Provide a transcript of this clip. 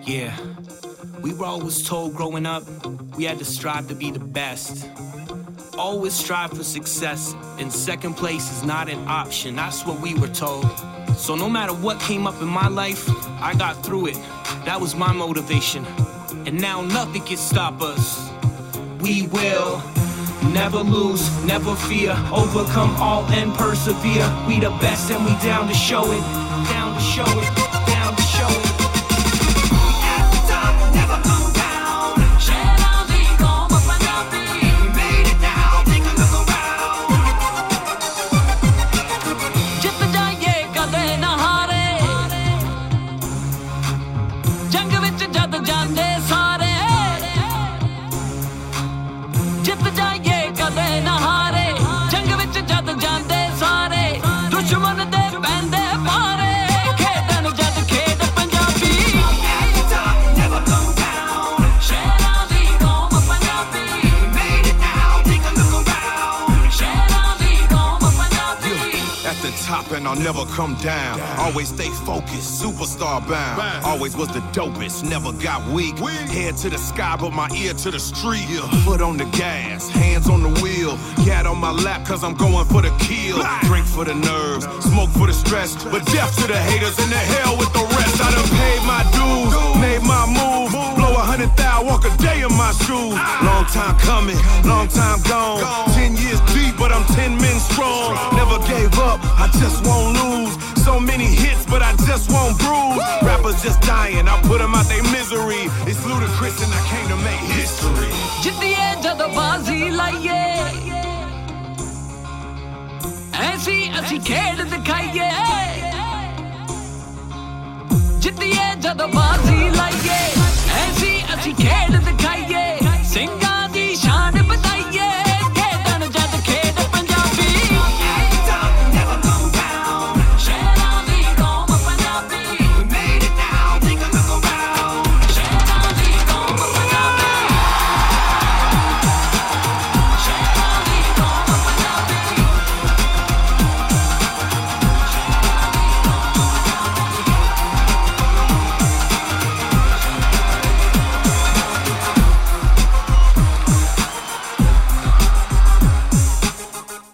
Yeah, we were always told growing up we had to strive to be the best. Always strive for success, and second place is not an option. That's what we were told. So no matter what came up in my life, I got through it. That was my motivation. And now nothing can stop us. We will never lose, never fear, overcome all and persevere. We the best and we down to show it, down to show it, down to show it. And I'll never come down. Always stay focused, superstar bound. Always was the dopest, never got weak. Head to the sky, but my ear to the street. Foot on the gas, hands on the wheel. Cat on my lap, cause I'm going for the kill. Drink for the nerves, smoke for the stress. But death to the haters and the hell with the rest. I done paid my dues, made my move. Blow 100,000, walk a day in my shoes. Long time coming, long time gone. 10 years deep, but I'm 10 men strong. Never gave up, I just won't lose. So many hits, but I just won't bruise. Rappers just dying, I put them out their misery. It's ludicrous and I came to make history. जितिए जद बाजी लाइए ऐसी ऐसी खेल दिखाइए जितिए जद